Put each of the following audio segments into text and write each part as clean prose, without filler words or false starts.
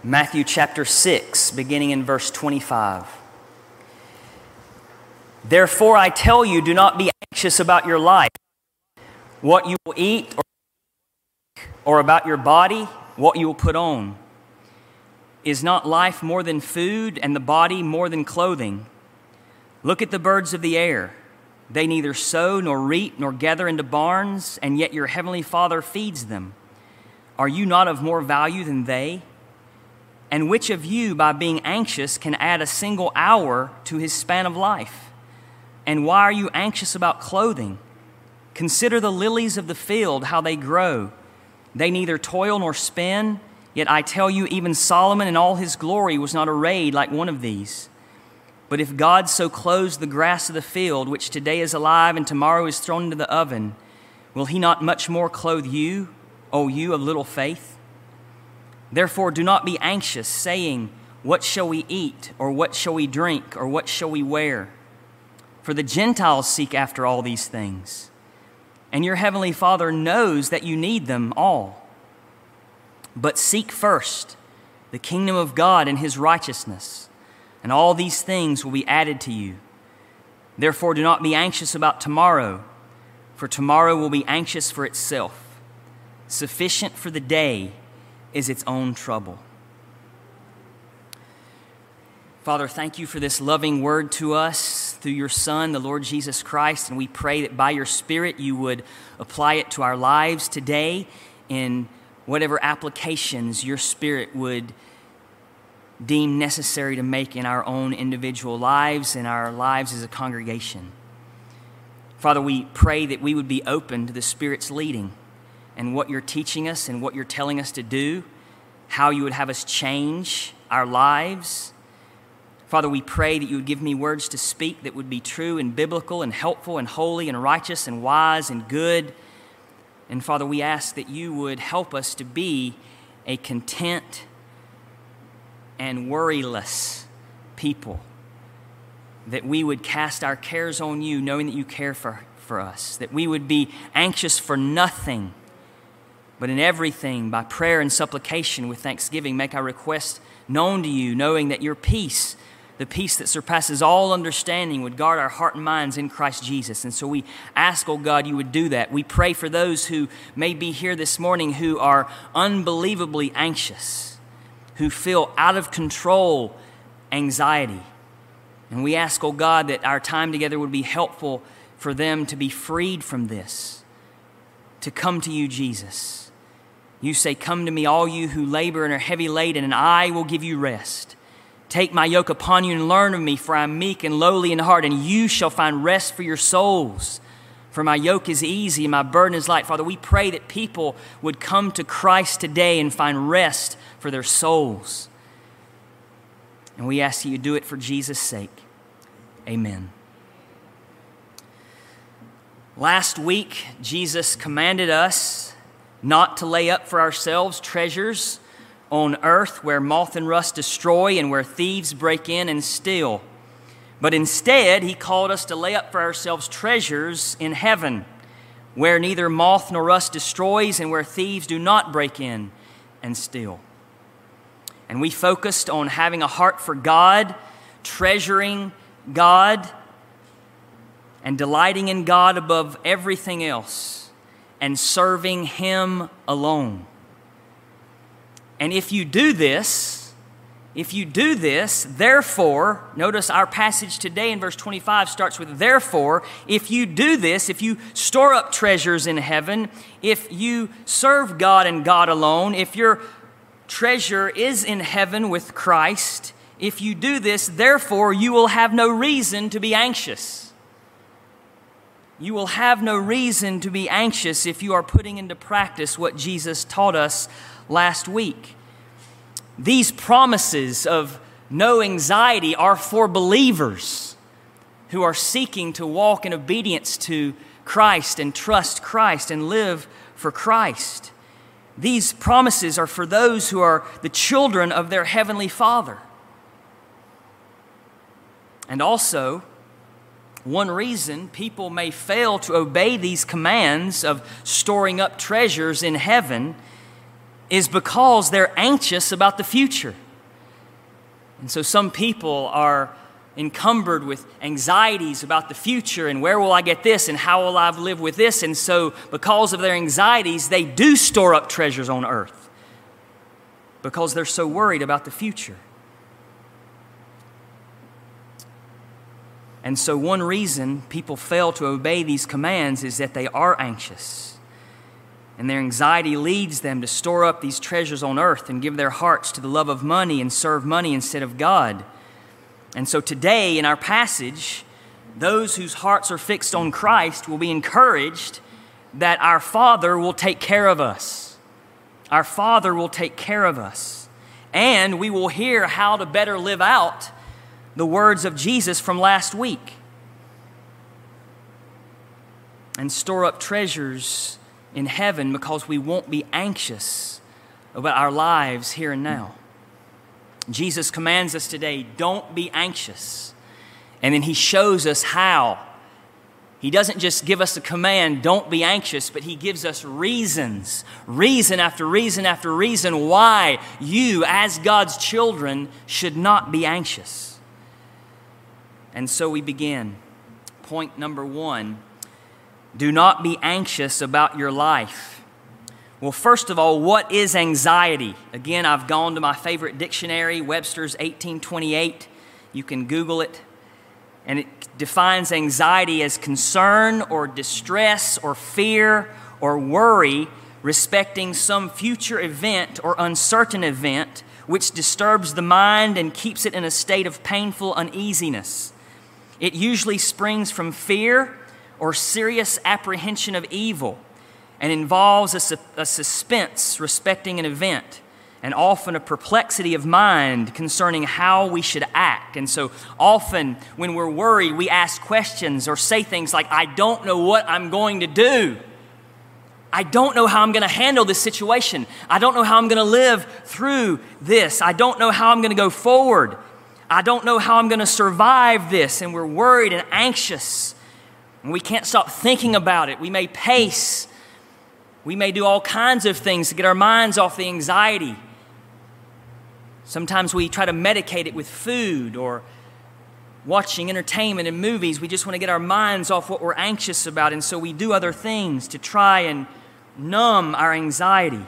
Matthew chapter 6, beginning in verse 25. Therefore I tell you, do not be anxious about your life, what you will eat, or about your body, what you will put on. Is not life more than food, and the body more than clothing? Look at the birds of the air. They neither sow nor reap nor gather into barns, and yet your heavenly Father feeds them. Are you not of more value than they? And which of you, by being anxious, can add a single hour to his span of life? And why are you anxious about clothing? Consider the lilies of the field, how they grow. They neither toil nor spin, yet I tell you, even Solomon in all his glory was not arrayed like one of these. But if God so clothes the grass of the field, which today is alive and tomorrow is thrown into the oven, will he not much more clothe you, O you of little faith? Therefore do not be anxious, saying, what shall we eat, or what shall we drink, or what shall we wear? For the Gentiles seek after all these things, and your heavenly Father knows that you need them all. But seek first the kingdom of God and his righteousness, and all these things will be added to you. Therefore do not be anxious about tomorrow, for tomorrow will be anxious for itself. Sufficient for the day is its own trouble. Father, thank you for this loving word to us through your Son, the Lord Jesus Christ, and we pray that by your Spirit you would apply it to our lives today in whatever applications your Spirit would deem necessary to make in our own individual lives and our lives as a congregation. Father, we pray that we would be open to the Spirit's leading and what you're teaching us and what you're telling us to do, how you would have us change our lives. Father, we pray that you would give me words to speak that would be true and biblical and helpful and holy and righteous and wise and good. And Father, we ask that you would help us to be a content and worryless people, that we would cast our cares on you, knowing that you care for us, that we would be anxious for nothing, but in everything, by prayer and supplication with thanksgiving, make our request known to you, knowing that your peace, the peace that surpasses all understanding, would guard our heart and minds in Christ Jesus. And so we ask, oh God, you would do that. We pray for those who may be here this morning who are unbelievably anxious, who feel out of control anxiety. And we ask, oh God, that our time together would be helpful for them to be freed from this, to come to you, Jesus. You say, come to me, all you who labor and are heavy laden, and I will give you rest. Take my yoke upon you and learn of me, for I am meek and lowly in heart, and you shall find rest for your souls. For my yoke is easy and my burden is light. Father, we pray that people would come to Christ today and find rest for their souls. And we ask that you do it for Jesus' sake. Amen. Last week, Jesus commanded us not to lay up for ourselves treasures on earth where moth and rust destroy and where thieves break in and steal. But instead, he called us to lay up for ourselves treasures in heaven where neither moth nor rust destroys and where thieves do not break in and steal. And we focused on having a heart for God, treasuring God, and delighting in God above everything else, and serving him alone. And if you do this, therefore, notice our passage today in verse 25 starts with therefore, if you do this, if you store up treasures in heaven, if you serve God and God alone, if your treasure is in heaven with Christ, if you do this, therefore, you will have no reason to be anxious. You will have no reason to be anxious if you are putting into practice what Jesus taught us last week. These promises of no anxiety are for believers who are seeking to walk in obedience to Christ and trust Christ and live for Christ. These promises are for those who are the children of their heavenly Father. And also, one reason people may fail to obey these commands of storing up treasures in heaven is because they're anxious about the future. And so some people are encumbered with anxieties about the future and where will I get this and how will I live with this. And so because of their anxieties, they do store up treasures on earth because they're so worried about the future. And so one reason people fail to obey these commands is that they are anxious. And their anxiety leads them to store up these treasures on earth and give their hearts to the love of money and serve money instead of God. And so today in our passage, those whose hearts are fixed on Christ will be encouraged that our Father will take care of us. Our Father will take care of us. And we will hear how to better live out the words of Jesus from last week and store up treasures in heaven because we won't be anxious about our lives here and now. Jesus commands us today, don't be anxious. And then He shows us how. He doesn't just give us a command, don't be anxious, but He gives us reasons, reason after reason after reason why you, as God's children, should not be anxious. And so we begin. Point number 1, do not be anxious about your life. Well, first of all, what is anxiety? Again, I've gone to my favorite dictionary, Webster's 1828. You can Google it. And it defines anxiety as concern or distress or fear or worry respecting some future event or uncertain event which disturbs the mind and keeps it in a state of painful uneasiness. It usually springs from fear or serious apprehension of evil, and involves a suspense respecting an event, and often a perplexity of mind concerning how we should act. And so often when we're worried, we ask questions or say things like, I don't know what I'm going to do. I don't know how I'm going to handle this situation. I don't know how I'm going to live through this. I don't know how I'm going to go forward. I don't know how I'm going to survive this. And we're worried and anxious, and we can't stop thinking about it. We may pace. We may do all kinds of things to get our minds off the anxiety. Sometimes we try to medicate it with food or watching entertainment and movies. We just want to get our minds off what we're anxious about, and so we do other things to try and numb our anxiety.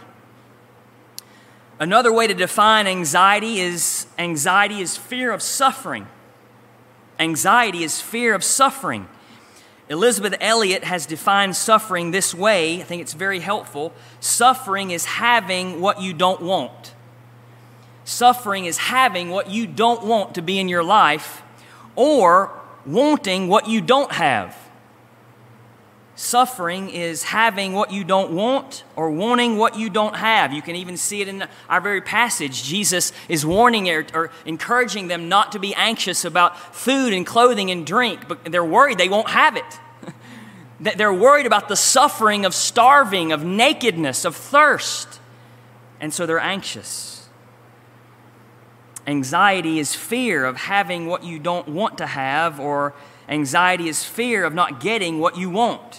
Another way to define anxiety is fear of suffering. Anxiety is fear of suffering. Elizabeth Elliot has defined suffering this way. I think it's very helpful. Suffering is having what you don't want. Suffering is having what you don't want to be in your life, or wanting what you don't have. Suffering is having what you don't want or wanting what you don't have. You can even see it in our very passage. Jesus is warning or encouraging them not to be anxious about food and clothing and drink, but they're worried they won't have it. They're worried about the suffering of starving, of nakedness, of thirst, and so they're anxious. Anxiety is fear of having what you don't want to have, or anxiety is fear of not getting what you want.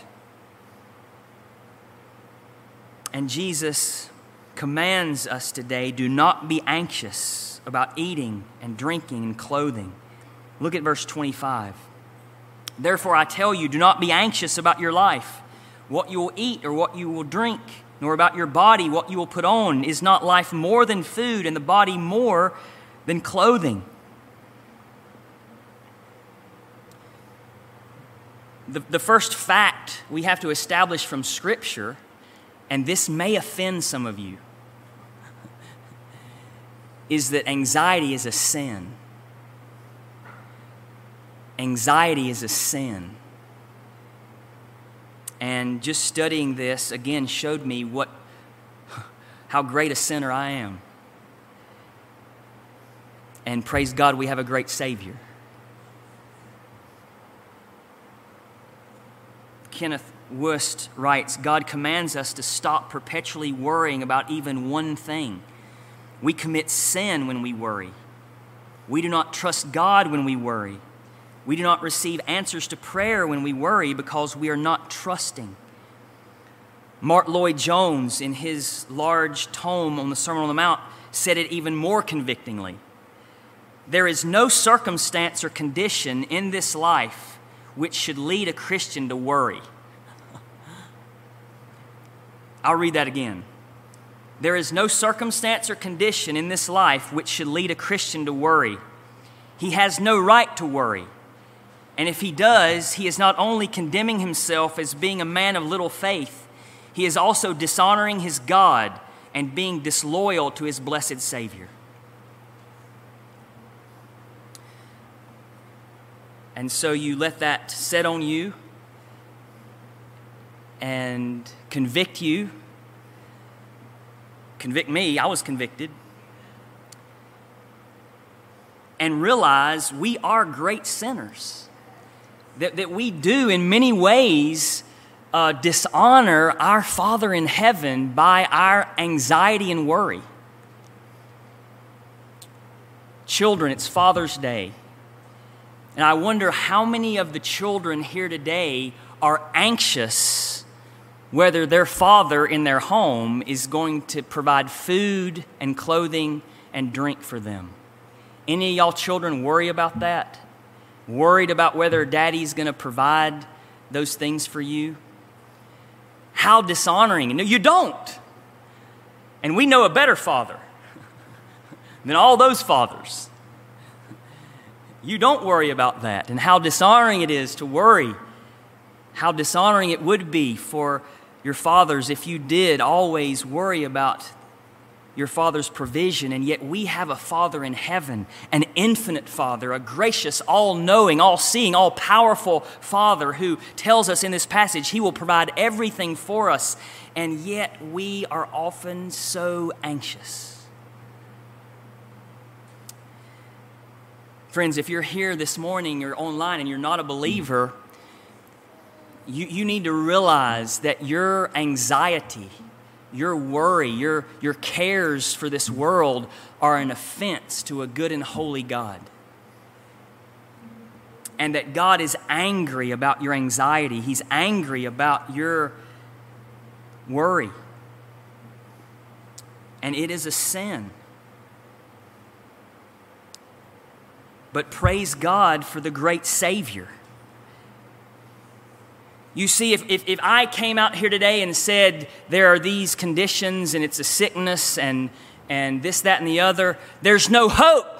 And Jesus commands us today, do not be anxious about eating and drinking and clothing. Look at verse 25. Therefore I tell you, do not be anxious about your life, what you will eat or what you will drink, nor about your body, what you will put on. Is not life more than food, and the body more than clothing? The first fact we have to establish from Scripture, and this may offend some of you, is that anxiety is a sin. Anxiety is a sin. And just studying this again showed me how great a sinner I am. And praise God, we have a great Savior. Kenneth Wurst writes, God commands us to stop perpetually worrying about even one thing. We commit sin when we worry. We do not trust God when we worry. We do not receive answers to prayer when we worry because we are not trusting. Mark Lloyd-Jones, in his large tome on the Sermon on the Mount, said it even more convictingly. There is no circumstance or condition in this life which should lead a Christian to worry. I'll read that again. There is no circumstance or condition in this life which should lead a Christian to worry. He has no right to worry. And if he does, he is not only condemning himself as being a man of little faith, he is also dishonoring his God and being disloyal to his blessed Savior. And so you let that set on you and convict you. Convict me, I was convicted. And realize we are great sinners. That we do in many ways dishonor our Father in heaven by our anxiety and worry. Children, it's Father's Day. And I wonder how many of the children here today are anxious whether their father in their home is going to provide food and clothing and drink for them. Any of y'all children worry about that? Worried about whether daddy's going to provide those things for you? How dishonoring. No, you don't. And we know a better father than all those fathers. You don't worry about that. And how dishonoring it is to worry. How dishonoring it would be for your fathers if you did always worry about your Father's provision. And yet we have a Father in heaven, an infinite Father, a gracious, all-knowing, all-seeing, all-powerful Father who tells us in this passage He will provide everything for us. And yet we are often so anxious. Friends, if you're here this morning or online and you're not a believer, you need to realize that your anxiety, your worry, your cares for this world are an offense to a good and holy God. And that God is angry about your anxiety. He's angry about your worry. And it is a sin. But praise God for the great Savior. You see, if I came out here today and said there are these conditions and it's a sickness and this, that, and the other, there's no hope.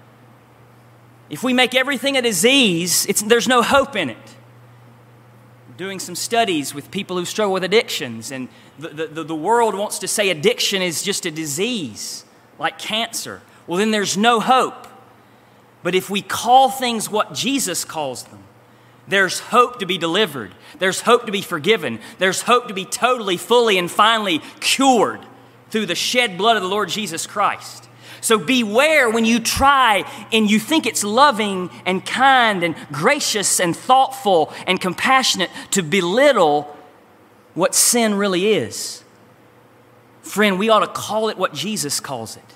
If we make everything a disease, there's no hope in it. I'm doing some studies with people who struggle with addictions, and the world wants to say addiction is just a disease, like cancer. Well, then there's no hope. But if we call things what Jesus calls them, there's hope to be delivered. There's hope to be forgiven. There's hope to be totally, fully, and finally cured through the shed blood of the Lord Jesus Christ. So beware when you try and you think it's loving and kind and gracious and thoughtful and compassionate to belittle what sin really is. Friend, we ought to call it what Jesus calls it.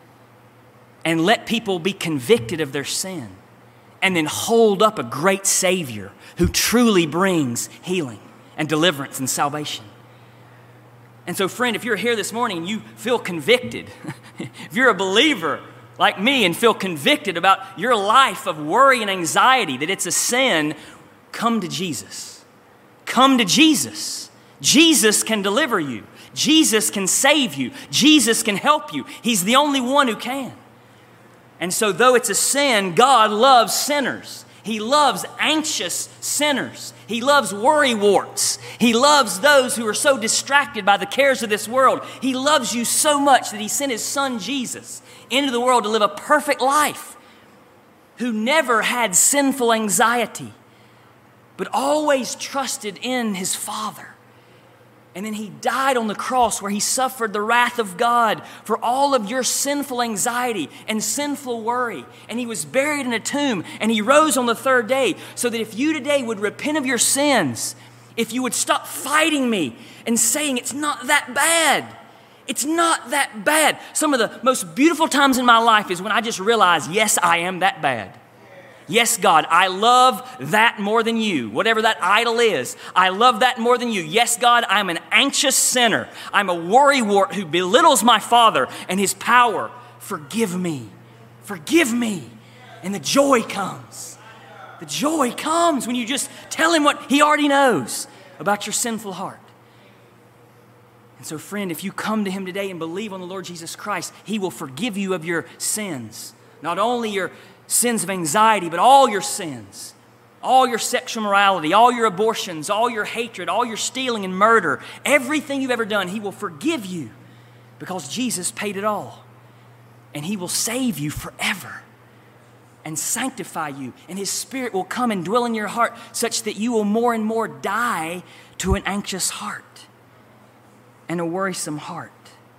And let people be convicted of their sin. And then hold up a great Savior who truly brings healing and deliverance and salvation. And so, friend, if you're here this morning and you feel convicted, if you're a believer like me and feel convicted about your life of worry and anxiety, that it's a sin, come to Jesus. Come to Jesus. Jesus can deliver you. Jesus can save you. Jesus can help you. He's the only one who can. And so though it's a sin, God loves sinners. He loves anxious sinners. He loves worrywarts. He loves those who are so distracted by the cares of this world. He loves you so much that He sent His Son Jesus into the world to live a perfect life, who never had sinful anxiety, but always trusted in His Father. And then He died on the cross where He suffered the wrath of God for all of your sinful anxiety and sinful worry. And He was buried in a tomb, and He rose on the third day, so that if you today would repent of your sins, if you would stop fighting me and saying it's not that bad. It's not that bad. Some of the most beautiful times in my life is when I just realize, yes, I am that bad. Yes, God, I love that more than you. Whatever that idol is, I love that more than you. Yes, God, I'm an anxious sinner. I'm a worrywart who belittles my Father and His power. Forgive me. Forgive me. And the joy comes. The joy comes when you just tell Him what He already knows about your sinful heart. And so, friend, if you come to Him today and believe on the Lord Jesus Christ, He will forgive you of your sins. Not only your sins of anxiety, but all your sins. All your sexual morality, all your abortions, all your hatred, all your stealing and murder, everything you've ever done, He will forgive you because Jesus paid it all. And He will save you forever and sanctify you. And His Spirit will come and dwell in your heart such that you will more and more die to an anxious heart and a worrisome heart.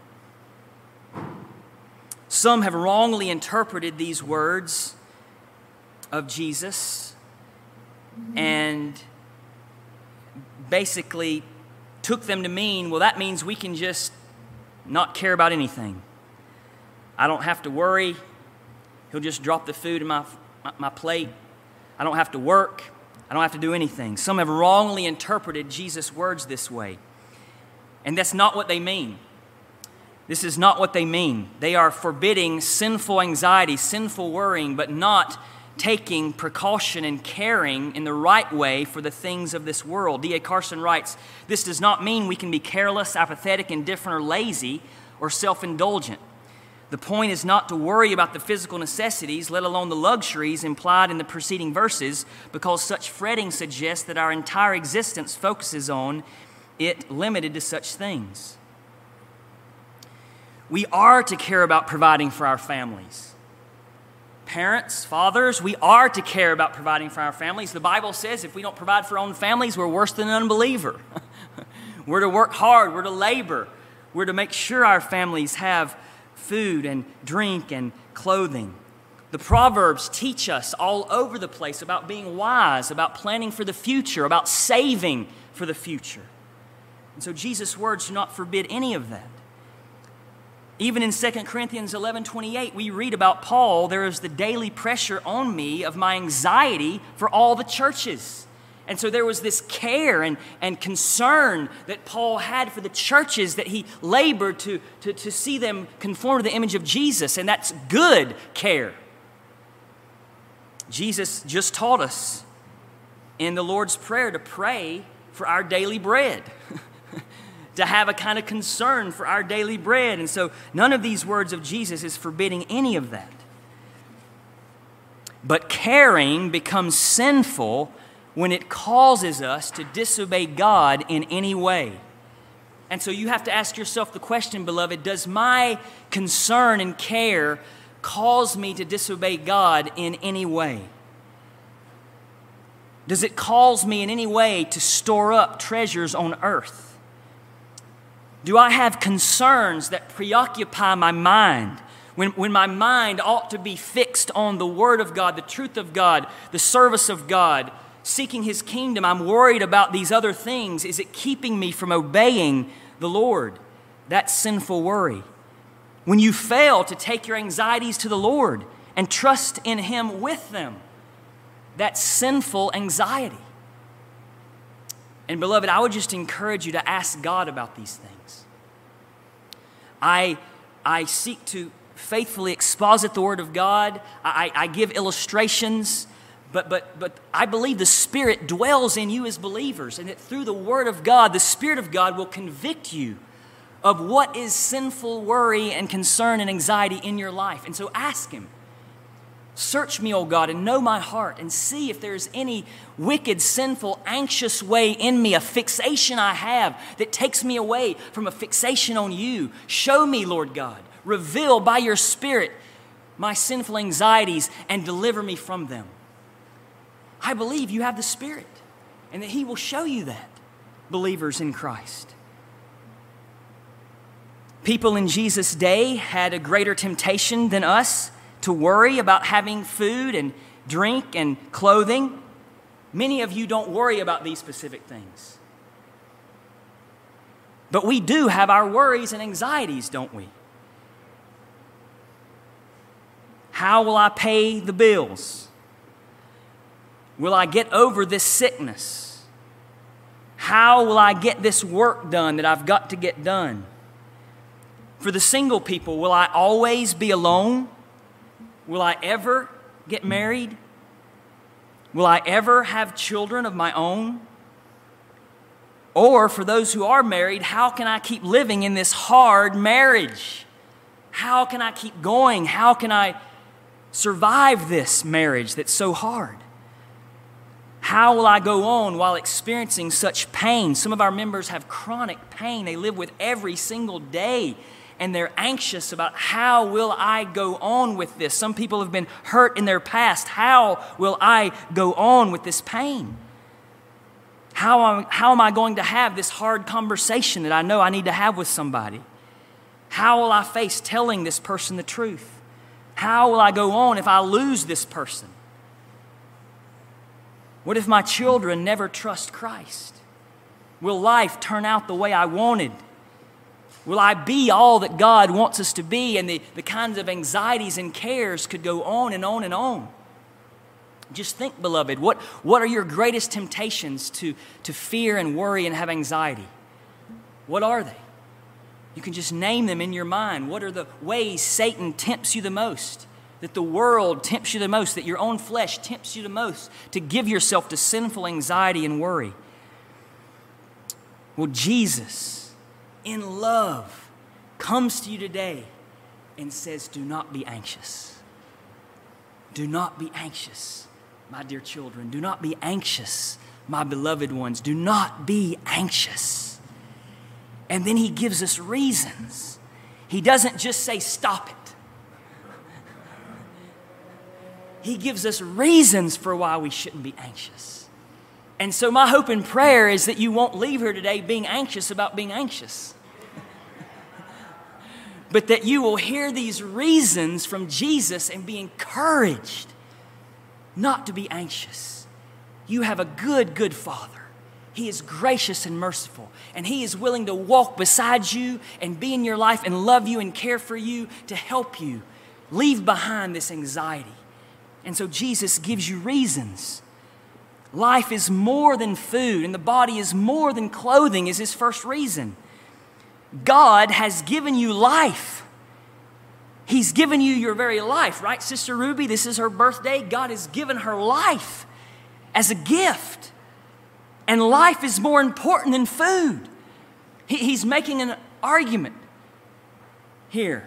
Some have wrongly interpreted these words of Jesus and basically took them to mean, well, that means we can just not care about anything. I don't have to worry. He'll just drop the food in my plate. I don't have to work. I don't have to do anything. Some have wrongly interpreted Jesus' words this way. And that's not what they mean. This is not what they mean. They are forbidding sinful anxiety, sinful worrying, but not taking precaution and caring in the right way for the things of this world. D.A. Carson writes, this does not mean we can be careless, apathetic, indifferent, or lazy, or self-indulgent. The point is not to worry about the physical necessities, let alone the luxuries implied in the preceding verses, because such fretting suggests that our entire existence focuses on it limited to such things. We are to care about providing for our families. Parents, fathers, we are to care about providing for our families. The Bible says if we don't provide for our own families, we're worse than an unbeliever. We're to work hard. We're to labor. We're to make sure our families have food and drink and clothing. The Proverbs teach us all over the place about being wise, about planning for the future, about saving for the future. And so Jesus' words do not forbid any of that. Even in 2 Corinthians 11:28, we read about Paul, there is the daily pressure on me of my anxiety for all the churches. And so there was this care and concern that Paul had for the churches that he labored to see them conform to the image of Jesus. And that's good care. Jesus just taught us in the Lord's Prayer to pray for our daily bread. To have a kind of concern for our daily bread. And so none of these words of Jesus is forbidding any of that. But caring becomes sinful when it causes us to disobey God in any way. And so you have to ask yourself the question, beloved, does my concern and care cause me to disobey God in any way? Does it cause me in any way to store up treasures on earth? Do I have concerns that preoccupy my mind when my mind ought to be fixed on the Word of God, the truth of God, the service of God, seeking His kingdom? I'm worried about these other things. Is it keeping me from obeying the Lord? That's sinful worry. When you fail to take your anxieties to the Lord and trust in Him with them, that's sinful anxiety. And beloved, I would just encourage you to ask God about these things. I seek to faithfully exposit the Word of God. I give illustrations, but I believe the Spirit dwells in you as believers, and that through the Word of God, the Spirit of God will convict you of what is sinful worry and concern and anxiety in your life. And so ask Him. Search me, O God, and know my heart, and see if there's any wicked, sinful, anxious way in me, a fixation I have that takes me away from a fixation on you. Show me, Lord God. Reveal by your Spirit my sinful anxieties and deliver me from them. I believe you have the Spirit and that He will show you that, believers in Christ. People in Jesus' day had a greater temptation than us to worry about having food and drink and clothing. Many of you don't worry about these specific things. But we do have our worries and anxieties, don't we? How will I pay the bills? Will I get over this sickness? How will I get this work done that I've got to get done? For the single people, will I always be alone? Will I ever get married? Will I ever have children of my own? Or for those who are married, how can I keep living in this hard marriage? How can I keep going? How can I survive this marriage that's so hard? How will I go on while experiencing such pain? Some of our members have chronic pain they live with every single day, and they're anxious about how will I go on with this? Some people have been hurt in their past. How will I go on with this pain? How am I going to have this hard conversation that I know I need to have with somebody? How will I face telling this person the truth? How will I go on if I lose this person? What if my children never trust Christ? Will life turn out the way I wanted? Will I be all that God wants us to be? And the kinds of anxieties and cares could go on and on and on. Just think, beloved, what are your greatest temptations to fear and worry and have anxiety? What are they? You can just name them in your mind. What are the ways Satan tempts you the most? That the world tempts you the most? That your own flesh tempts you the most to give yourself to sinful anxiety and worry? Well, Jesus, in love, comes to you today and says, do not be anxious. Do not be anxious, my dear children. Do not be anxious, my beloved ones. Do not be anxious. And then he gives us reasons. He doesn't just say, stop it. He gives us reasons for why we shouldn't be anxious. And so my hope and prayer is that you won't leave here today being anxious about being anxious. But that you will hear these reasons from Jesus and be encouraged not to be anxious. You have a good Father. He is gracious and merciful, and He is willing to walk beside you and be in your life and love you and care for you to help you leave behind this anxiety. And so Jesus gives you reasons. Life is more than food, and the body is more than clothing is His first reason. God has given you life. He's given you your very life, right, Sister Ruby? This is her birthday. God has given her life as a gift. And life is more important than food. He's making an argument here.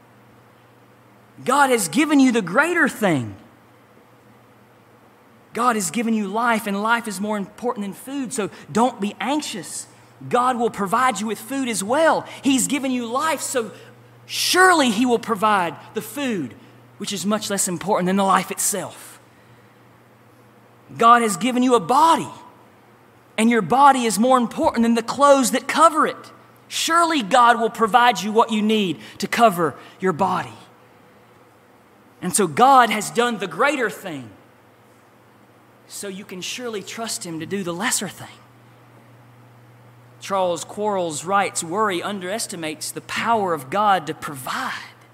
God has given you the greater thing. God has given you life, and life is more important than food. So don't be anxious. God will provide you with food as well. He's given you life, so surely He will provide the food, which is much less important than the life itself. God has given you a body, and your body is more important than the clothes that cover it. Surely God will provide you what you need to cover your body. And so God has done the greater thing, so you can surely trust Him to do the lesser thing. Charles Quarles writes, worry underestimates the power of God to provide.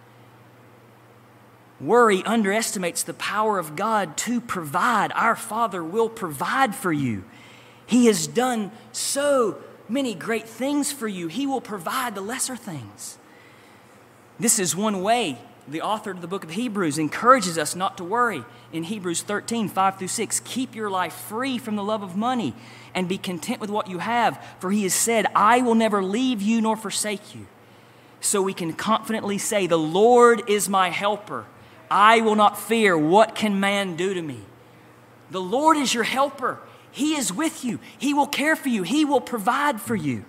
Worry underestimates the power of God to provide. Our Father will provide for you. He has done so many great things for you. He will provide the lesser things. This is one way the author of the book of Hebrews encourages us not to worry. In Hebrews 13, 5-6, keep your life free from the love of money and be content with what you have. For He has said, I will never leave you nor forsake you. So we can confidently say, the Lord is my helper. I will not fear. What can man do to me? The Lord is your helper. He is with you. He will care for you. He will provide for you.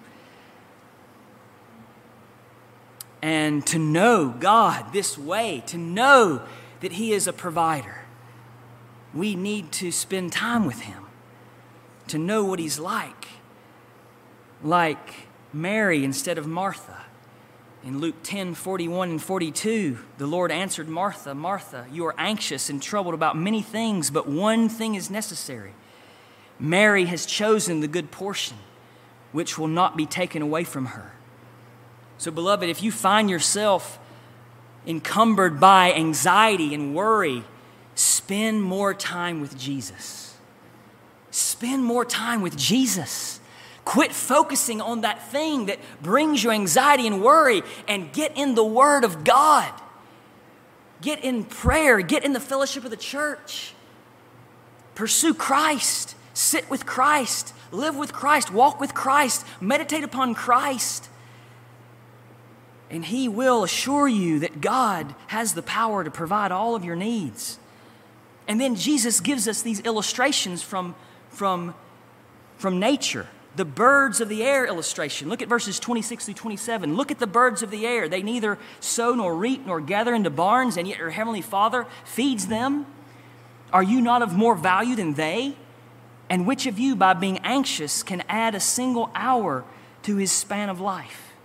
And to know God this way, to know that He is a provider, we need to spend time with Him, to know what He's like. Like Mary instead of Martha. In Luke 10, 41 and 42, the Lord answered Martha, Martha, you are anxious and troubled about many things, but one thing is necessary. Mary has chosen the good portion, which will not be taken away from her. So, beloved, if you find yourself encumbered by anxiety and worry, spend more time with Jesus. Spend more time with Jesus. Quit focusing on that thing that brings you anxiety and worry and get in the Word of God. Get in prayer. Get in the fellowship of the church. Pursue Christ. Sit with Christ. Live with Christ. Walk with Christ. Meditate upon Christ. And He will assure you that God has the power to provide all of your needs. And then Jesus gives us these illustrations from nature. The birds of the air illustration. Look at verses 26 through 27. Look at the birds of the air. They neither sow nor reap nor gather into barns, and yet your heavenly Father feeds them. Are you not of more value than they? And which of you, by being anxious, can add a single hour to his span of life?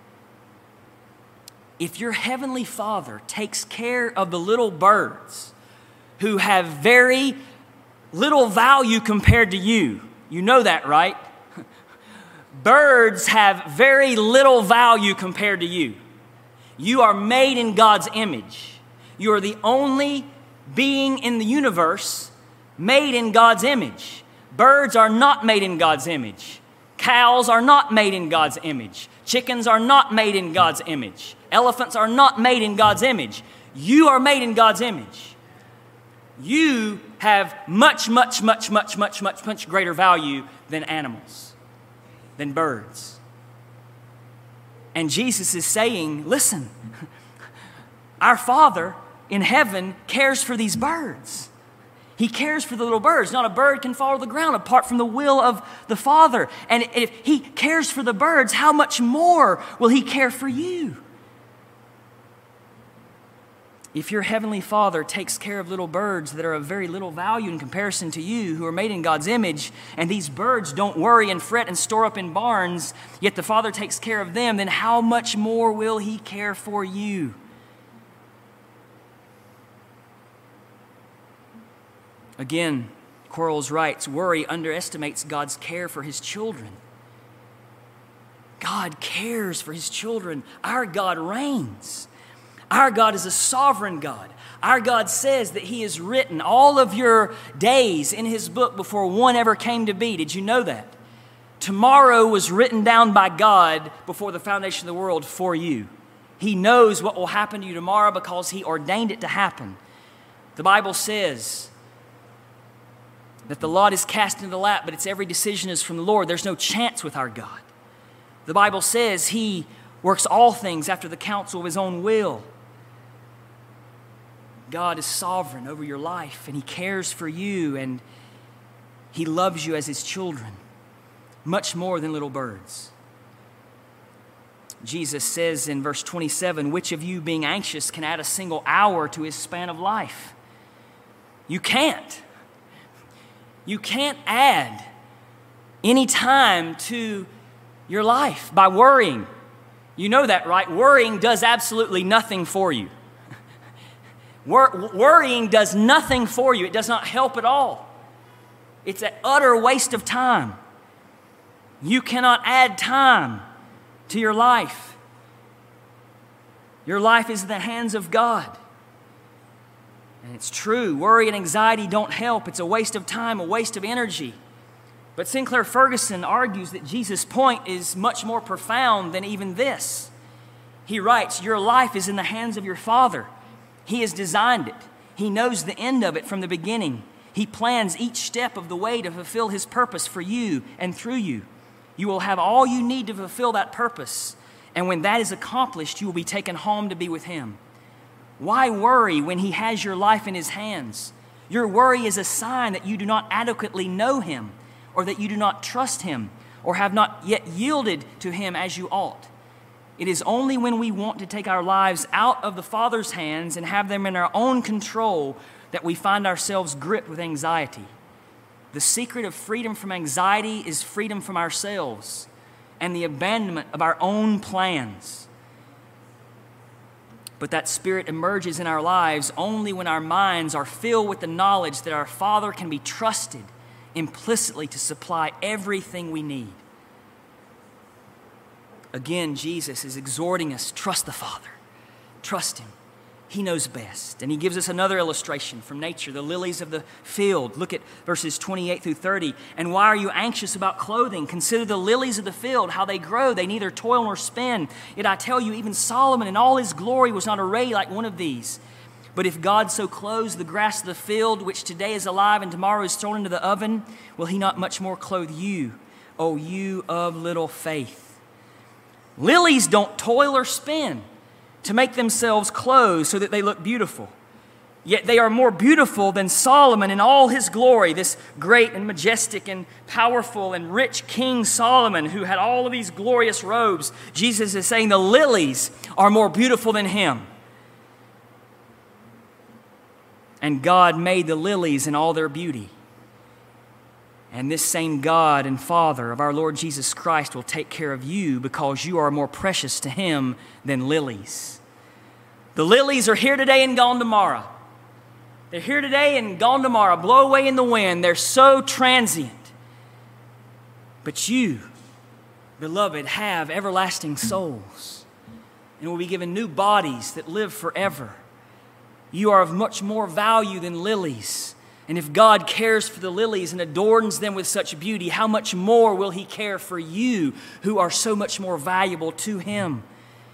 If your heavenly Father takes care of the little birds who have very little value compared to you, you know that, right? Birds have very little value compared to you. You are made in God's image. You are the only being in the universe made in God's image. Birds are not made in God's image. Cows are not made in God's image. Chickens are not made in God's image. Elephants are not made in God's image. You are made in God's image. You have much greater value than animals, than birds. And Jesus is saying, listen, our Father in heaven cares for these birds. He cares for the little birds. Not a bird can fall to the ground apart from the will of the Father. And if He cares for the birds, how much more will He care for you? If your heavenly Father takes care of little birds that are of very little value in comparison to you, who are made in God's image, and these birds don't worry and fret and store up in barns, yet the Father takes care of them, then how much more will He care for you? Again, Quarles writes, worry underestimates God's care for His children. God cares for His children. Our God reigns. Our God is a sovereign God. Our God says that He has written all of your days in His book before one ever came to be. Did you know that? Tomorrow was written down by God before the foundation of the world for you. He knows what will happen to you tomorrow because He ordained it to happen. The Bible says that the lot is cast into the lap, but its every decision is from the Lord. There's no chance with our God. The Bible says He works all things after the counsel of His own will. God is sovereign over your life, and He cares for you, and He loves you as His children, much more than little birds. Jesus says in verse 27, which of you being anxious can add a single hour to his span of life? You can't. You can't add any time to your life by worrying. You know that, right? Worrying does absolutely nothing for you. Worrying does nothing for you. It does not help at all. It's an utter waste of time. You cannot add time to your life. Your life is in the hands of God. And it's true, worry and anxiety don't help. It's a waste of time, a waste of energy. But Sinclair Ferguson argues that Jesus' point is much more profound than even this. He writes, your life is in the hands of your Father. He has designed it. He knows the end of it from the beginning. He plans each step of the way to fulfill His purpose for you and through you. You will have all you need to fulfill that purpose. And when that is accomplished, you will be taken home to be with Him. Why worry when He has your life in His hands? Your worry is a sign that you do not adequately know Him, or that you do not trust Him, or have not yet yielded to Him as you ought. It is only when we want to take our lives out of the Father's hands and have them in our own control that we find ourselves gripped with anxiety. The secret of freedom from anxiety is freedom from ourselves and the abandonment of our own plans. But that spirit emerges in our lives only when our minds are filled with the knowledge that our Father can be trusted implicitly to supply everything we need. Again, Jesus is exhorting us, trust the Father. Trust Him. He knows best. And he gives us another illustration from nature, the lilies of the field. Look at verses 28 through 30. And why are you anxious about clothing? Consider the lilies of the field, how they grow. They neither toil nor spin. Yet I tell you, even Solomon in all his glory was not arrayed like one of these. But if God so clothes the grass of the field, which today is alive and tomorrow is thrown into the oven, will he not much more clothe you, O you of little faith? Lilies don't toil or spin to make themselves clothes so that they look beautiful. Yet they are more beautiful than Solomon in all his glory, this great and majestic and powerful and rich King Solomon who had all of these glorious robes. Jesus is saying the lilies are more beautiful than him. And God made the lilies in all their beauty. And this same God and Father of our Lord Jesus Christ will take care of you because you are more precious to him than lilies. The lilies are here today and gone tomorrow. They're here today and gone tomorrow, blow away in the wind. They're so transient. But you, beloved, have everlasting souls and will be given new bodies that live forever. You are of much more value than lilies. And if God cares for the lilies and adorns them with such beauty, how much more will he care for you who are so much more valuable to him?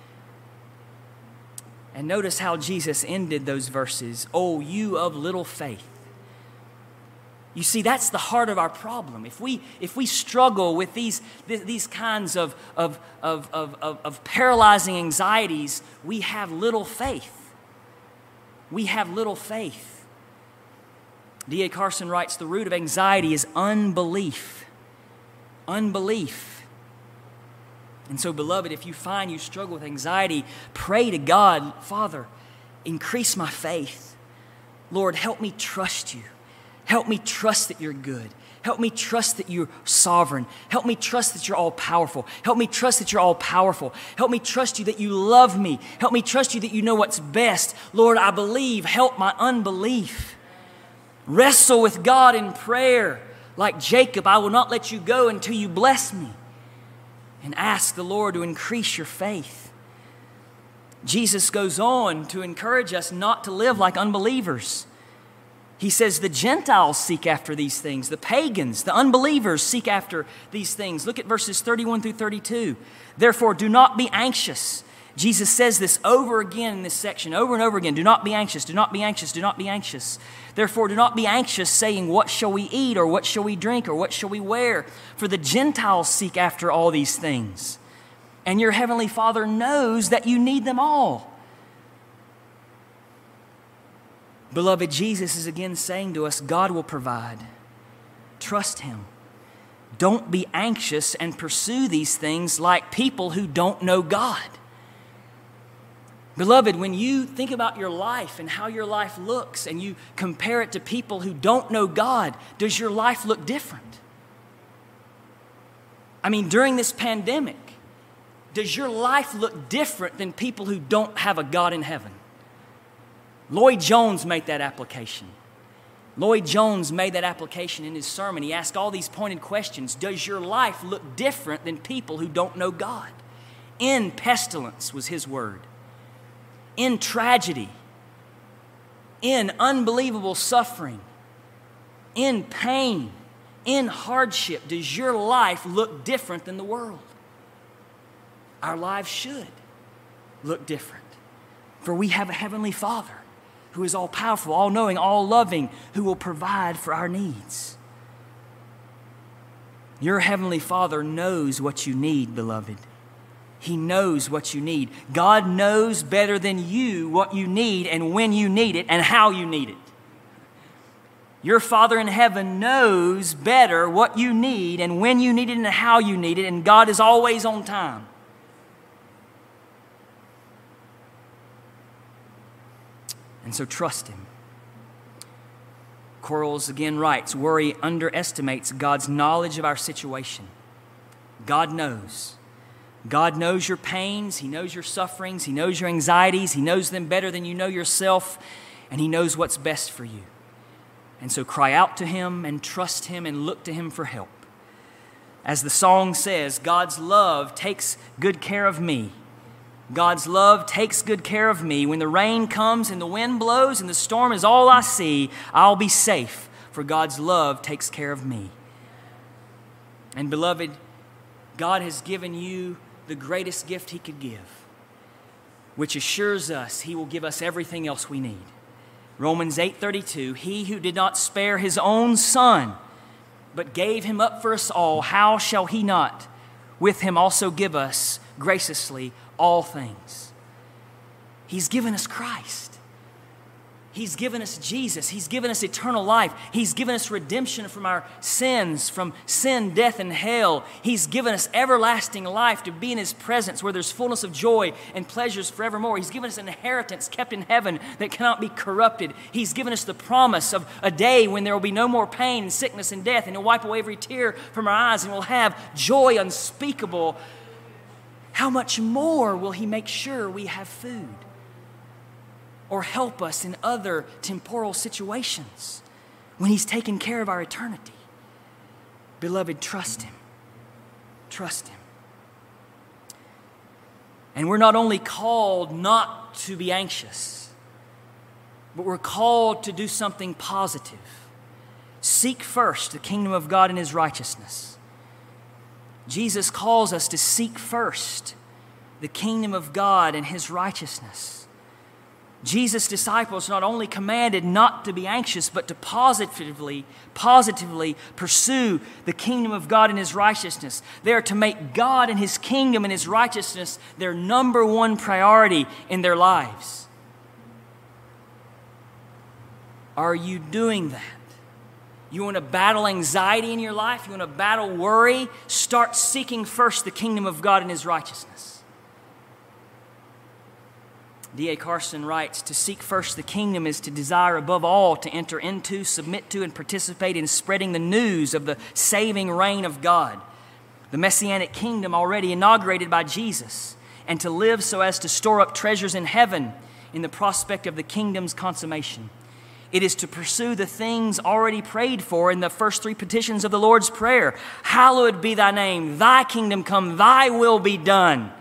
And notice how Jesus ended those verses. Oh, you of little faith. You see, that's the heart of our problem. If we struggle with these kinds of paralyzing anxieties, we have little faith. We have little faith. D.A. Carson writes, the root of anxiety is unbelief. Unbelief. And so, beloved, if you find you struggle with anxiety, pray to God, Father, increase my faith. Lord, help me trust you. Help me trust that you're good. Help me trust that you're sovereign. Help me trust that you're all powerful. Help me trust that you're all powerful. Help me trust you that you love me. Help me trust you that you know what's best. Lord, I believe. Help my unbelief. Wrestle with God in prayer. Like Jacob, I will not let you go until you bless me. And ask the Lord to increase your faith. Jesus goes on to encourage us not to live like unbelievers. He says the Gentiles seek after these things. The pagans, the unbelievers seek after these things. Look at verses 31 through 32. Therefore, do not be anxious. Jesus says this over again in this section, over and over again. Do not be anxious, do not be anxious, do not be anxious. Therefore, do not be anxious, saying, what shall we eat, or what shall we drink, or what shall we wear? For the Gentiles seek after all these things. And your heavenly Father knows that you need them all. Beloved, Jesus is again saying to us, God will provide. Trust him. Don't be anxious and pursue these things like people who don't know God. Beloved, when you think about your life and how your life looks and you compare it to people who don't know God, does your life look different? I mean, during this pandemic, does your life look different than people who don't have a God in heaven? Lloyd Jones made that application. Lloyd Jones made that application in his sermon. He asked all these pointed questions. Does your life look different than people who don't know God? In pestilence was his word. In tragedy, in unbelievable suffering, in pain, in hardship, does your life look different than the world? Our lives should look different. For we have a heavenly Father who is all powerful, all knowing, all loving, who will provide for our needs. Your heavenly Father knows what you need, beloved. He knows what you need. God knows better than you what you need and when you need it and how you need it. Your Father in heaven knows better what you need and when you need it and how you need it, and God is always on time. And so trust him. Quarles again writes, worry underestimates God's knowledge of our situation. God knows. God knows your pains. He knows your sufferings. He knows your anxieties. He knows them better than you know yourself. And he knows what's best for you. And so cry out to him and trust him and look to him for help. As the song says, God's love takes good care of me. God's love takes good care of me. When the rain comes and the wind blows and the storm is all I see, I'll be safe, for God's love takes care of me. And beloved, God has given you the greatest gift He could give, which assures us He will give us everything else we need. Romans 8:32, He who did not spare His own Son, but gave Him up for us all, how shall He not with Him also give us graciously all things? He's given us Christ. He's given us Jesus. He's given us eternal life. He's given us redemption from our sins, from sin, death, and hell. He's given us everlasting life to be in His presence where there's fullness of joy and pleasures forevermore. He's given us an inheritance kept in heaven that cannot be corrupted. He's given us the promise of a day when there will be no more pain and sickness and death, and He'll wipe away every tear from our eyes, and we'll have joy unspeakable. How much more will He make sure we have food or help us in other temporal situations when He's taken care of our eternity? Beloved, trust Him. Trust Him. And we're not only called not to be anxious, but we're called to do something positive. Seek first the kingdom of God and His righteousness. Jesus calls us to seek first the kingdom of God and His righteousness. Jesus' disciples not only commanded not to be anxious, but to positively pursue the kingdom of God and His righteousness. They are to make God and His kingdom and His righteousness their number one priority in their lives. Are you doing that? You want to battle anxiety in your life? You want to battle worry? Start seeking first the kingdom of God and His righteousness. D.A. Carson writes, to seek first the kingdom is to desire above all to enter into, submit to, and participate in spreading the news of the saving reign of God, the Messianic kingdom already inaugurated by Jesus, and to live so as to store up treasures in heaven in the prospect of the kingdom's consummation. It is to pursue the things already prayed for in the first three petitions of the Lord's Prayer. Hallowed be Thy name, Thy kingdom come, Thy will be done.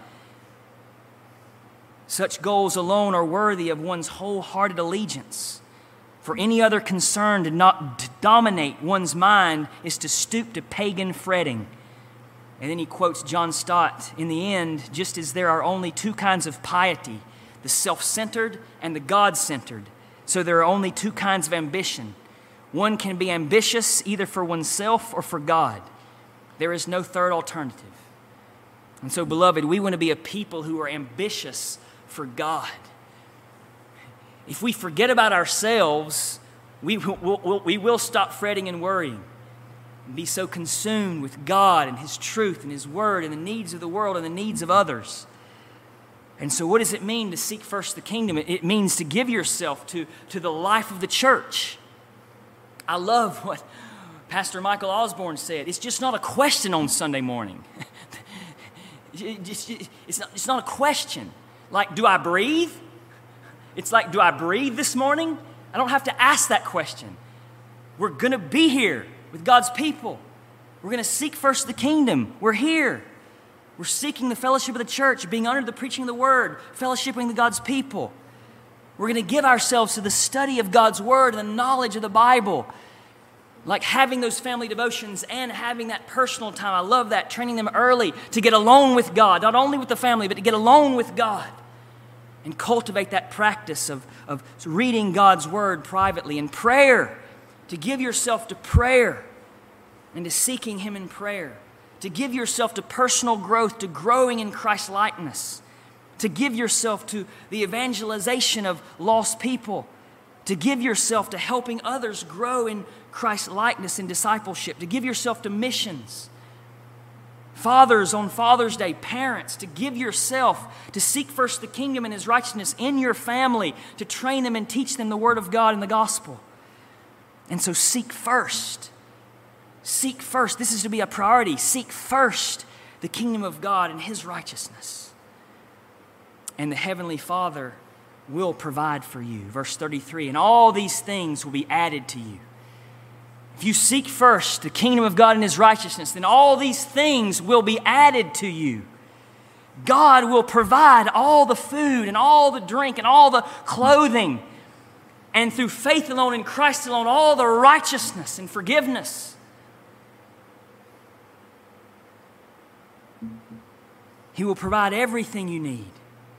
Such goals alone are worthy of one's wholehearted allegiance. For any other concern to dominate one's mind is to stoop to pagan fretting. And then he quotes John Stott, in the end, just as there are only two kinds of piety, the self-centered and the God-centered, so there are only two kinds of ambition. One can be ambitious either for oneself or for God. There is no third alternative. And so, beloved, we want to be a people who are ambitious for God. If we forget about ourselves, we will stop fretting and worrying and be so consumed with God and His truth and His word and the needs of the world and the needs of others. And so what does it mean to seek first the kingdom? It means to give yourself to the life of the church. I love what Pastor Michael Osborne said. It's just not a question on Sunday morning. It's not a question. Like, do I breathe? It's like, do I breathe this morning? I don't have to ask that question. We're going to be here with God's people. We're going to seek first the kingdom. We're here. We're seeking the fellowship of the church, being under the preaching of the word, fellowshipping with God's people. We're going to give ourselves to the study of God's word and the knowledge of the Bible. Like having those family devotions and having that personal time. I love that, training them early to get alone with God, not only with the family, but to get alone with God and cultivate that practice of reading God's word privately and prayer, to give yourself to prayer and to seeking Him in prayer, to give yourself to personal growth, to growing in Christ's likeness, to give yourself to the evangelization of lost people, to give yourself to helping others grow in Christ's likeness and discipleship, to give yourself to missions. Fathers on Father's Day, parents, to give yourself to seek first the kingdom and His righteousness in your family, to train them and teach them the Word of God and the gospel. And so seek first. Seek first. This is to be a priority. Seek first the kingdom of God and His righteousness. And the Heavenly Father will provide for you. Verse 33, and all these things will be added to you. If you seek first the kingdom of God and His righteousness, then all these things will be added to you. God will provide all the food and all the drink and all the clothing. And through faith alone in Christ alone, all the righteousness and forgiveness. He will provide everything you need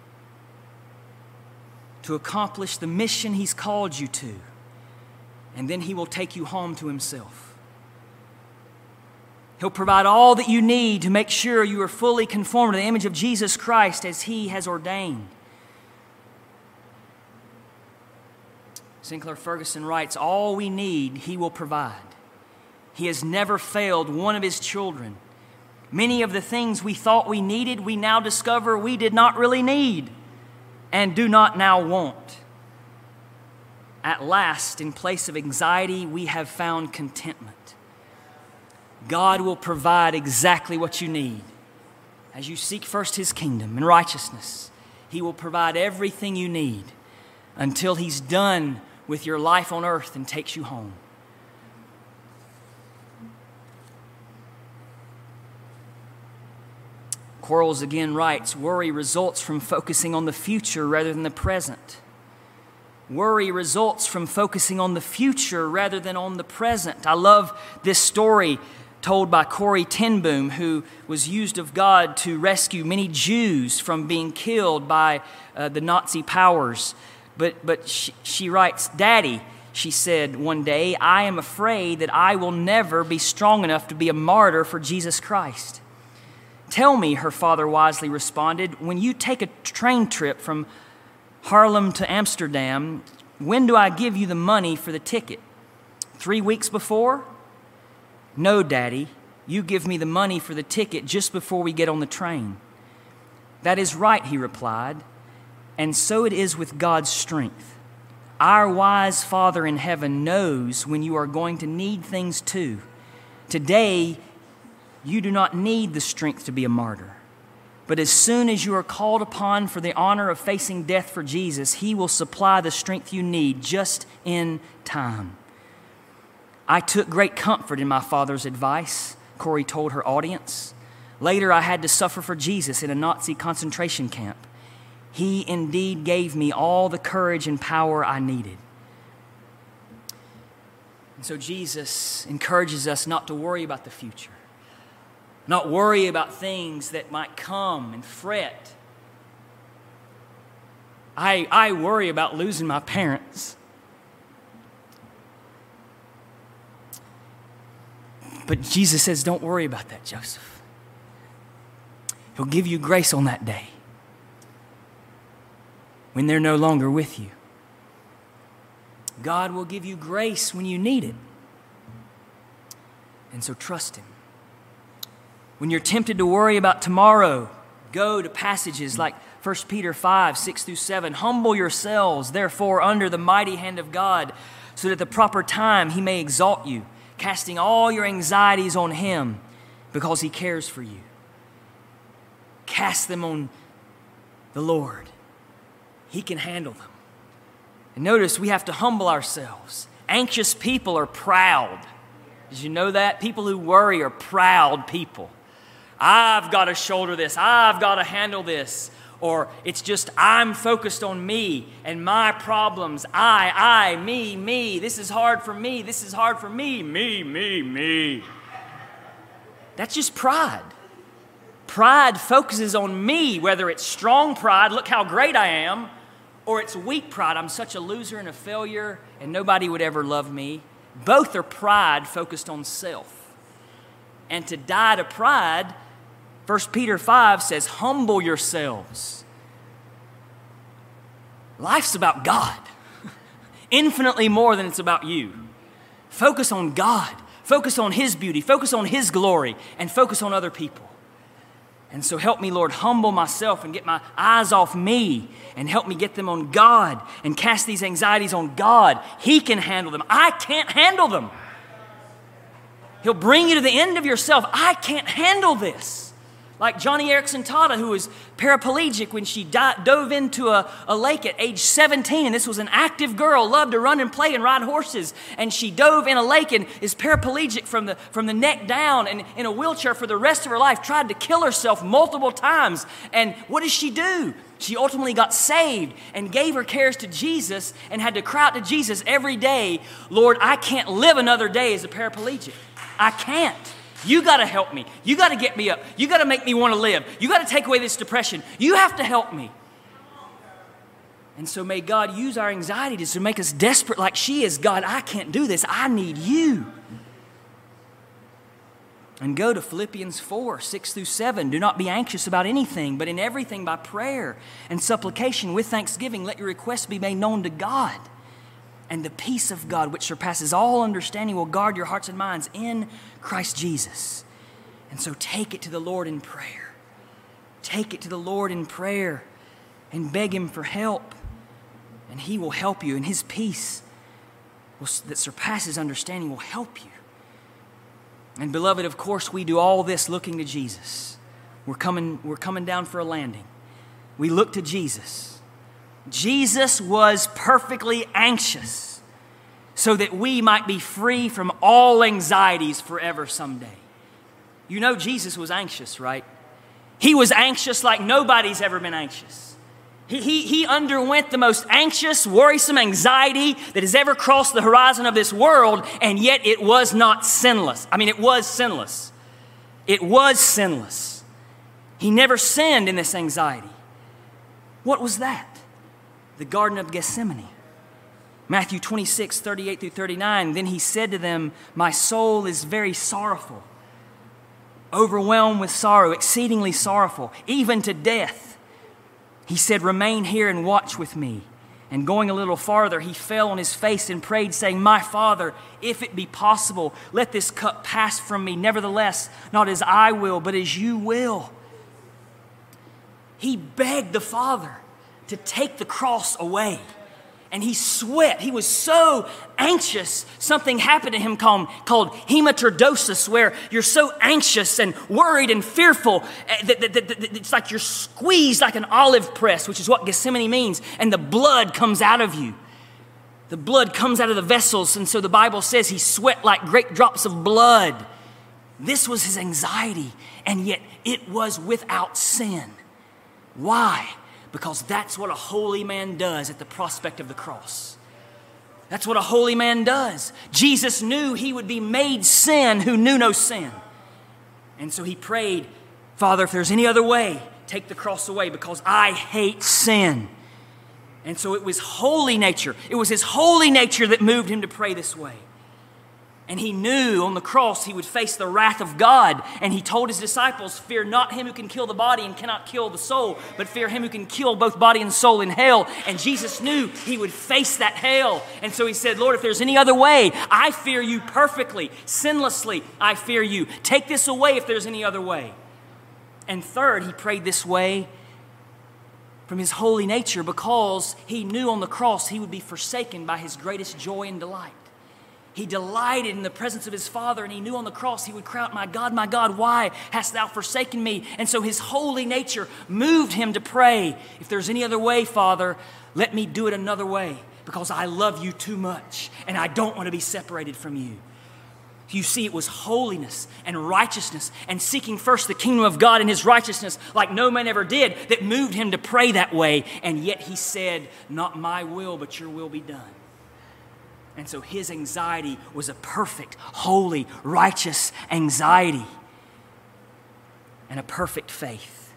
to accomplish the mission He's called you to. And then He will take you home to Himself. He'll provide all that you need to make sure you are fully conformed to the image of Jesus Christ as He has ordained. Sinclair Ferguson writes, all we need, He will provide. He has never failed one of His children. Many of the things we thought we needed, we now discover we did not really need and do not now want. At last, in place of anxiety, we have found contentment. God will provide exactly what you need. As you seek first His kingdom and righteousness, He will provide everything you need until He's done with your life on earth and takes you home. Quarles again writes, worry results from focusing on the future rather than the present. Worry results from focusing on the future rather than on the present. I love this story told by Corrie ten Boom, who was used of God to rescue many Jews from being killed by the Nazi powers. But she writes, Daddy, she said one day, I am afraid that I will never be strong enough to be a martyr for Jesus Christ. Tell me, her father wisely responded, when you take a train trip from Haarlem to Amsterdam, when do I give you the money for the ticket? 3 weeks before? No, Daddy, you give me the money for the ticket just before we get on the train. That is right, he replied, and so it is with God's strength. Our wise Father in heaven knows when you are going to need things too. Today, you do not need the strength to be a martyr. But as soon as you are called upon for the honor of facing death for Jesus, He will supply the strength you need just in time. I took great comfort in my father's advice, Corrie told her audience. Later, I had to suffer for Jesus in a Nazi concentration camp. He indeed gave me all the courage and power I needed. And so Jesus encourages us not to worry about the future. Not worry about things that might come and fret. I worry about losing my parents. But Jesus says, don't worry about that, Joseph. He'll give you grace on that day when they're no longer with you. God will give you grace when you need it. And so trust Him. When you're tempted to worry about tomorrow, go to passages like 1 Peter 5, 6 through 7. Humble yourselves, therefore, under the mighty hand of God, so that at the proper time He may exalt you, casting all your anxieties on Him because He cares for you. Cast them on the Lord. He can handle them. And notice we have to humble ourselves. Anxious people are proud. Did you know that? People who worry are proud people. I've got to shoulder this. I've got to handle this. Or it's just I'm focused on me and my problems. Me. This is hard for me. This is hard for me. Me. That's just pride. Pride focuses on me, whether it's strong pride, look how great I am, or it's weak pride, I'm such a loser and a failure and nobody would ever love me. Both are pride focused on self. And to die to pride, 1 Peter 5 says, humble yourselves. Life's about God, infinitely more than it's about you. Focus on God, focus on His beauty, focus on His glory, and focus on other people. And so help me, Lord, humble myself and get my eyes off me and help me get them on God and cast these anxieties on God. He can handle them. I can't handle them. He'll bring you to the end of yourself. I can't handle this. Like Johnny Erickson Tata, who was paraplegic when she dove into a lake at age 17. And this was an active girl, loved to run and play and ride horses. And she dove in a lake and is paraplegic from the neck down and in a wheelchair for the rest of her life. Tried to kill herself multiple times. And what does she do? She ultimately got saved and gave her cares to Jesus and had to cry out to Jesus every day, Lord, I can't live another day as a paraplegic. I can't. You got to help me. You got to get me up. You got to make me want to live. You got to take away this depression. You have to help me. And so may God use our anxiety to make us desperate like she is. God, I can't do this. I need you. And go to Philippians 4, 6 through 7. Do not be anxious about anything, but in everything by prayer and supplication with thanksgiving, let your requests be made known to God. And the peace of God, which surpasses all understanding, will guard your hearts and minds in Christ Jesus. And so take it to the Lord in prayer. Take it to the Lord in prayer and beg Him for help. And He will help you, and His peace that surpasses understanding will help you. And beloved, of course, we do all this looking to Jesus. We're coming down for a landing. We look to Jesus. Jesus was perfectly anxious so that we might be free from all anxieties forever someday. You know Jesus was anxious, right? He was anxious like nobody's ever been anxious. He underwent the most anxious, worrisome anxiety that has ever crossed the horizon of this world, and yet it was not sinless. I mean, it was sinless. It was sinless. He never sinned in this anxiety. What was that? The Garden of Gethsemane. Matthew 26, 38 through 39. Then He said to them, my soul is very sorrowful, overwhelmed with sorrow, exceedingly sorrowful, even to death. He said, remain here and watch with me. And going a little farther, He fell on His face and prayed, saying, my Father, if it be possible, let this cup pass from me. Nevertheless, not as I will, but as you will. He begged the Father to take the cross away. And he sweat. He was so anxious. Something happened to him called hematodosis, where you're so anxious and worried and fearful that it's like you're squeezed like an olive press, which is what Gethsemane means, and the blood comes out of you. The blood comes out of the vessels, and so the Bible says he sweat like great drops of blood. This was his anxiety, and yet it was without sin. Why? Because that's what a holy man does at the prospect of the cross. That's what a holy man does. Jesus knew he would be made sin who knew no sin. And so he prayed, Father, if there's any other way, take the cross away because I hate sin. And so it was holy nature. It was his holy nature that moved him to pray this way. And he knew on the cross he would face the wrath of God. And he told his disciples, fear not him who can kill the body and cannot kill the soul, but fear him who can kill both body and soul in hell. And Jesus knew he would face that hell. And so he said, Lord, if there's any other way, I fear you perfectly, sinlessly, I fear you. Take this away if there's any other way. And third, he prayed this way from his holy nature because he knew on the cross he would be forsaken by his greatest joy and delight. He delighted in the presence of his Father, and he knew on the cross he would cry out, my God, why hast thou forsaken me? And so his holy nature moved him to pray, if there's any other way, Father, let me do it another way, because I love you too much, and I don't want to be separated from you. You see, it was holiness and righteousness and seeking first the kingdom of God and his righteousness like no man ever did that moved him to pray that way. And yet he said, not my will, but your will be done. And so his anxiety was a perfect, holy, righteous anxiety and a perfect faith.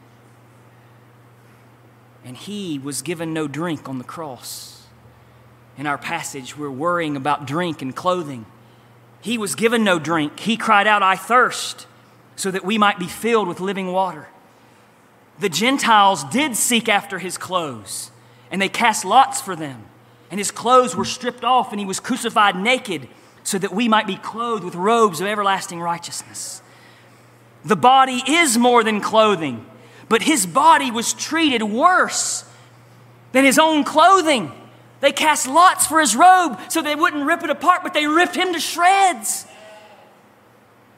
And he was given no drink on the cross. In our passage, we're worrying about drink and clothing. He was given no drink. He cried out, I thirst, so that we might be filled with living water. The Gentiles did seek after his clothes, and they cast lots for them. And his clothes were stripped off, and he was crucified naked so that we might be clothed with robes of everlasting righteousness. The body is more than clothing, but his body was treated worse than his own clothing. They cast lots for his robe so they wouldn't rip it apart, but they ripped him to shreds.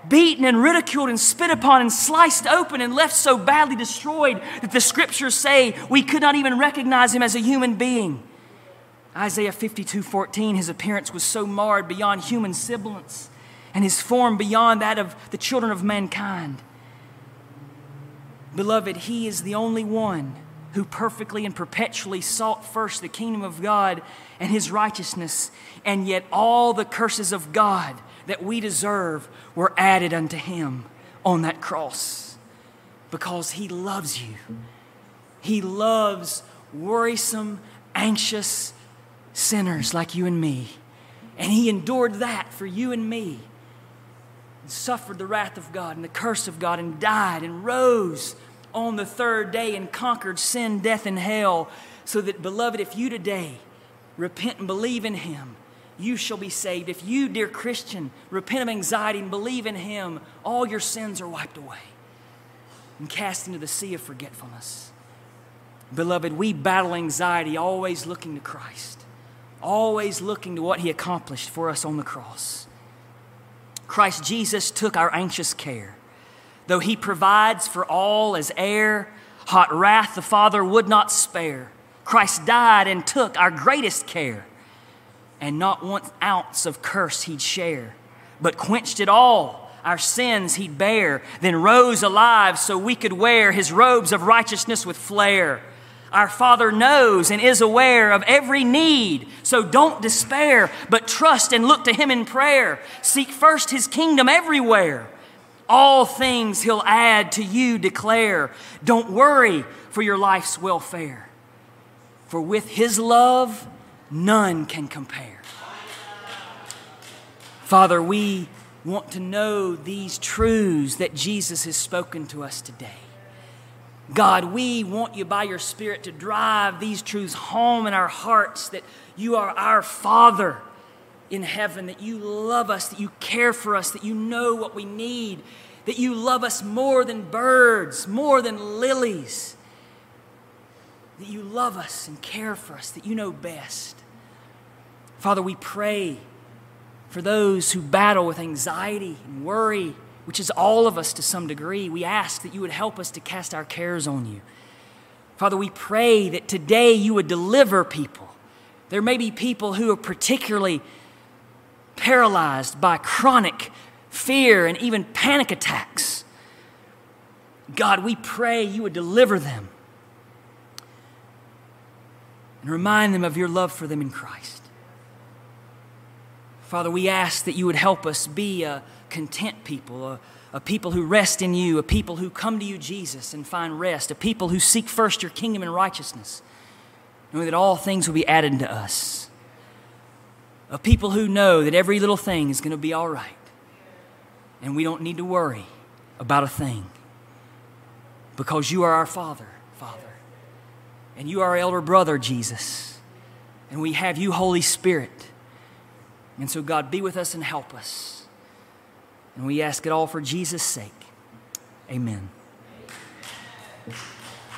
beaten and ridiculed and spit upon and sliced open and left so badly destroyed that the scriptures say we could not even recognize him as a human being. Isaiah 52:14, his appearance was so marred beyond human semblance and his form beyond that of the children of mankind. Beloved, he is the only one who perfectly and perpetually sought first the kingdom of God and his righteousness, and yet all the curses of God that we deserve were added unto him on that cross because he loves you. He loves worrisome, anxious sinners like you and me, and he endured that for you and me and suffered the wrath of God and the curse of God and died and rose on the third day and conquered sin, death, and hell, so that, beloved, if you today repent and believe in him, you shall be saved. If you, dear Christian, repent of anxiety and believe in him, all your sins are wiped away and cast into the sea of forgetfulness. Beloved, we battle anxiety always looking to Christ, always looking to what he accomplished for us on the cross. Christ Jesus took our anxious care. Though he provides for all as air, hot wrath the Father would not spare. Christ died and took our greatest care, and not 1 ounce of curse he'd share, but quenched it all, our sins he'd bear, then rose alive so we could wear his robes of righteousness with flare. Our Father knows and is aware of every need, so don't despair, but trust and look to him in prayer. Seek first his kingdom everywhere. All things he'll add to you declare. Don't worry for your life's welfare, for with his love none can compare. Father, we want to know these truths that Jesus has spoken to us today. God, we want you by your Spirit to drive these truths home in our hearts, that you are our Father in heaven, that you love us, that you care for us, that you know what we need, that you love us more than birds, more than lilies, that you love us and care for us, that you know best. Father, we pray for those who battle with anxiety and worry, which is all of us to some degree. We ask that you would help us to cast our cares on you. Father, we pray that today you would deliver people. There may be people who are particularly paralyzed by chronic fear and even panic attacks. God, we pray you would deliver them and remind them of your love for them in Christ. Father, we ask that you would help us be a content people, a people who rest in you, a people who come to you, Jesus, and find rest, a people who seek first your kingdom and righteousness, knowing that all things will be added to us. A people who know that every little thing is going to be all right. And we don't need to worry about a thing. Because you are our Father. And you are our elder brother, Jesus. And we have you, Holy Spirit. And so, God, be with us and help us. And we ask it all for Jesus' sake. Amen.